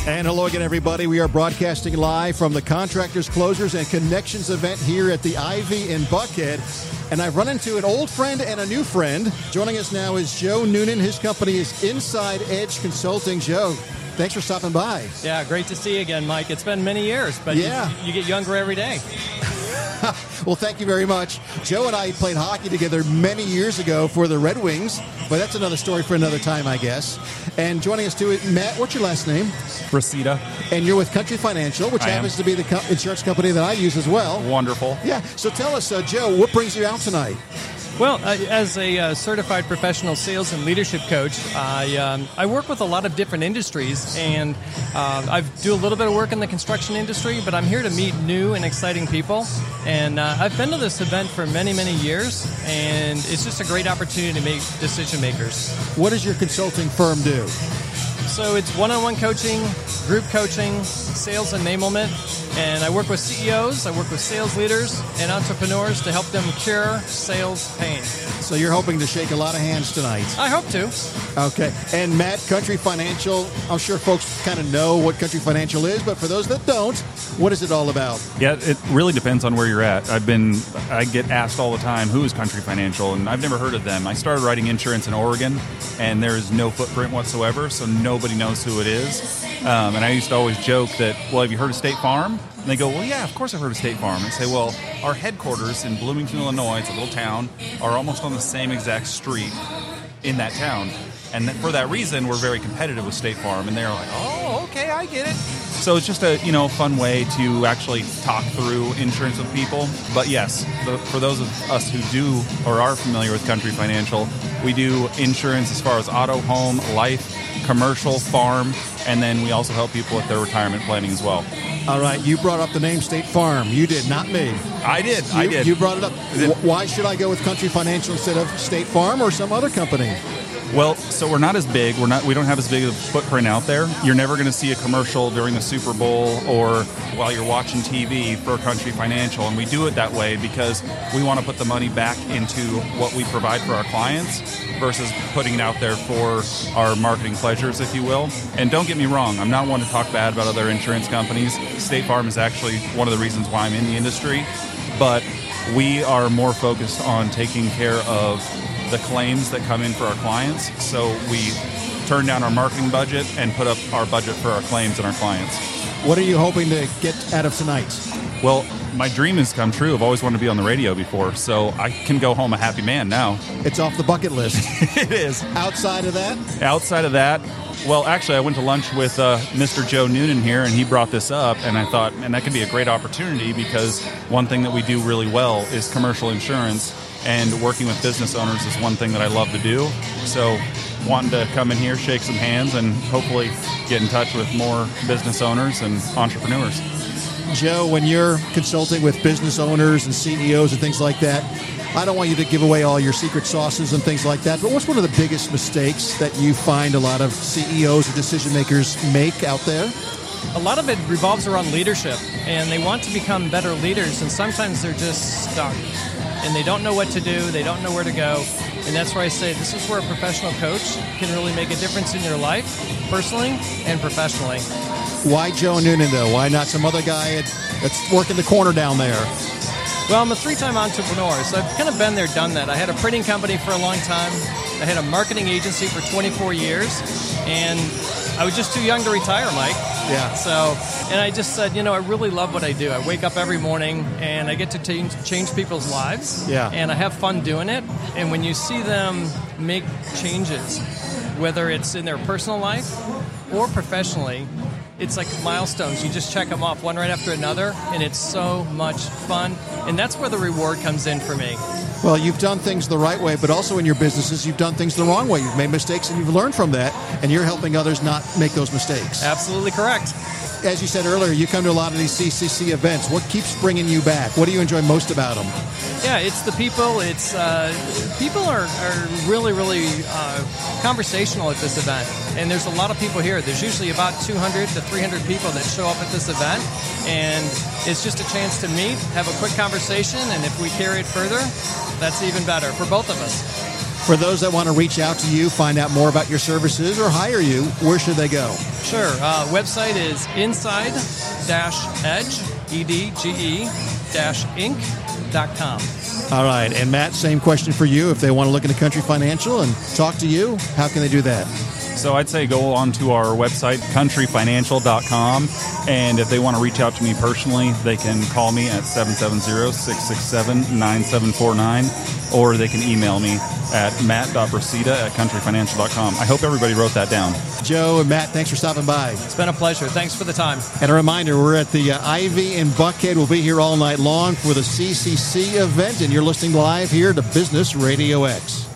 And hello again, everybody. We are broadcasting live from the Contractors, Closers, and Connections event here at the Ivy in Buckhead. And I've run into an old friend and a new friend. Joining us now is Joe Noonan. His company is Inside Edge Consulting. Joe, thanks for stopping by. Yeah, great to see you again, Mike. It's been many years, but yeah. you get younger every day. Well, thank you very much. Joe and I played hockey together many years ago for the Red Wings, but that's another story for another time, I guess. And joining us too, Matt, what's your last name? Reseda. And you're with Country Financial, which happens to be the insurance company that I use as well. Wonderful. Yeah. So tell us, Joe, what brings you out tonight? Well, as a certified professional sales and leadership coach, I work with a lot of different industries, and I do a little bit of work in the construction industry, but I'm here to meet new and exciting people. And I've been to this event for many, many years, and it's just a great opportunity to meet decision makers. What does your consulting firm do? So it's one-on-one coaching, group coaching, sales enablement, and I work with CEOs, I work with sales leaders and entrepreneurs to help them cure sales pain. So you're hoping to shake a lot of hands tonight. I hope to. Okay. And Matt, Country Financial, I'm sure folks kind of know what Country Financial is, but for those that don't, what is it all about? Yeah, it really depends on where you're at. I get asked all the time, who is Country Financial? And I've never heard of them. I started writing insurance in Oregon, and there is no footprint whatsoever, so nobody knows who it is. And I used to always joke that, well, have you heard of State Farm? And they go, well, yeah, of course I've heard of State Farm. And I say, well, our headquarters in Bloomington, Illinois, it's a little town, are almost on the same exact street in that town. And for that reason, we're very competitive with State Farm. And they're like, oh, okay, I get it. So it's just a fun way to actually talk through insurance with people. But yes, for those of us who do or are familiar with Country Financial, we do insurance as far as auto, home, life, commercial, farm, and then we also help people with their retirement planning as well. All right, you brought up the name State Farm. You did, not me. I did. You brought it up. Why should I go with Country Financial instead of State Farm or some other company? Well, so we're not as big. We don't have as big of a footprint out there. You're never going to see a commercial during the Super Bowl or while you're watching TV for Country Financial, and we do it that way because we want to put the money back into what we provide for our clients versus putting it out there for our marketing pleasures, if you will. And don't get me wrong, I'm not one to talk bad about other insurance companies. State Farm is actually one of the reasons why I'm in the industry, but we are more focused on taking care of the claims that come in for our clients. So we turn down our marketing budget and put up our budget for our claims and our clients. What are you hoping to get out of tonight? Well, my dream has come true. I've always wanted to be on the radio before, so I can go home a happy man now. It's off the bucket list. It is. Outside of that? Well, actually, I went to lunch with Mr. Joe Noonan here, and he brought this up, and I thought, man, that could be a great opportunity because one thing that we do really well is commercial insurance, and working with business owners is one thing that I love to do. So wanting to come in here, shake some hands, and hopefully get in touch with more business owners and entrepreneurs. Joe, when you're consulting with business owners and CEOs and things like that, I don't want you to give away all your secret sauces and things like that, but what's one of the biggest mistakes that you find a lot of CEOs or decision makers make out there? A lot of it revolves around leadership, and they want to become better leaders, and sometimes they're just stuck. And they don't know what to do, they don't know where to go, and that's where I say this is where a professional coach can really make a difference in your life, personally and professionally. Why Joe Noonan, though? Why not some other guy that's working the corner down there? Well, I'm a three-time entrepreneur, so I've kind of been there, done that. I had a printing company for a long time. I had a marketing agency for 24 years, and I was just too young to retire, Mike. Yeah. And I just said, I really love what I do. I wake up every morning, and I get to change people's lives. Yeah. And I have fun doing it. And when you see them make changes, whether it's in their personal life or professionally, it's like milestones. You just check them off one right after another, and it's so much fun. And that's where the reward comes in for me. Well, you've done things the right way, but also in your businesses, you've done things the wrong way. You've made mistakes, and you've learned from that, and you're helping others not make those mistakes. Absolutely correct. As you said earlier, you come to a lot of these CCC events. What keeps bringing you back? What do you enjoy most about them? Yeah, it's the people. It's people are really, really conversational at this event. And there's a lot of people here. There's usually about 200 to 300 people that show up at this event. And it's just a chance to meet, have a quick conversation, and if we carry it further, that's even better for both of us. For those that want to reach out to you, find out more about your services, or hire you, where should they go? Sure. Website is inside-edge, edge-inc.com. All right. And Matt, same question for you. If they want to look into Country Financial and talk to you, how can they do that? So I'd say go on to our website, countryfinancial.com, and if they want to reach out to me personally, they can call me at 770-667-9749, or they can email me at matt.brasida@countryfinancial.com. I hope everybody wrote that down. Joe and Matt, thanks for stopping by. It's been a pleasure. Thanks for the time. And a reminder, we're at the Ivy in Buckhead. We'll be here all night long for the CCC event, and you're listening live here to Business Radio X.